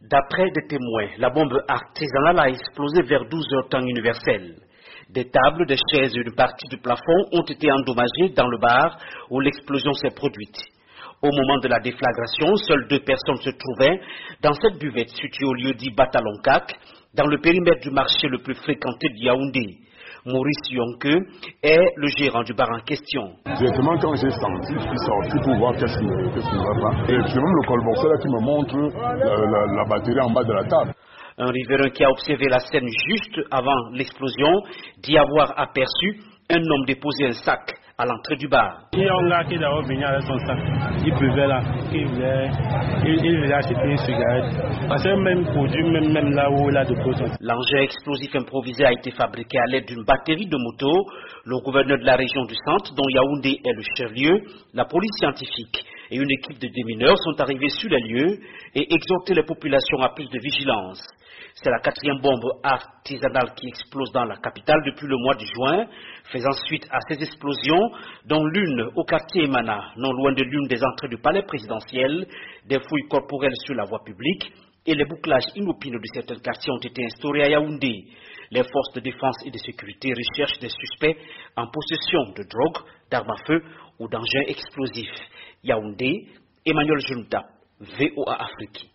D'après des témoins, la bombe artisanale a explosé vers 12 heures temps universel. Des tables, des chaises et une partie du plafond ont été endommagées dans le bar où l'explosion s'est produite. Au moment de la déflagration, seules 2 personnes se trouvaient dans cette buvette située au lieu dit Batalonkak, dans le périmètre du marché le plus fréquenté de Yaoundé. Maurice Yonke est le gérant du bar en question. Directement, quand j'ai senti, je suis sorti pour voir qu'est-ce qui ne va pas. Et c'est même le colboxeur qui me montre la batterie en bas de la table. Un riverain qui a observé la scène juste avant l'explosion dit avoir aperçu un homme déposer un sac à l'entrée du bar. Il y a un gars qui est d'abord venu avec son sac. Il buvait là. Il voulait acheter une cigarette. Parce que même produit, même là où il a déposé son sac. L'engin explosif improvisé a été fabriqué à l'aide d'une batterie de moto. Le gouverneur de la région du centre, dont Yaoundé est le chef-lieu, la police scientifique et une équipe de démineurs sont arrivés sur les lieux et exhorté les populations à plus de vigilance. C'est la 4e bombe artisanale qui explose dans la capitale depuis le mois de juin, faisant suite à ces explosions, dont l'une au quartier Emana, non loin de l'une des entrées du palais présidentiel, des fouilles corporelles sur la voie publique et les bouclages inopineux de certains quartiers ont été instaurés à Yaoundé. Les forces de défense et de sécurité recherchent des suspects en possession de drogue, d'armes à feu ou d'engins explosifs. Yaoundé, Emmanuel Junta, VOA Afrique.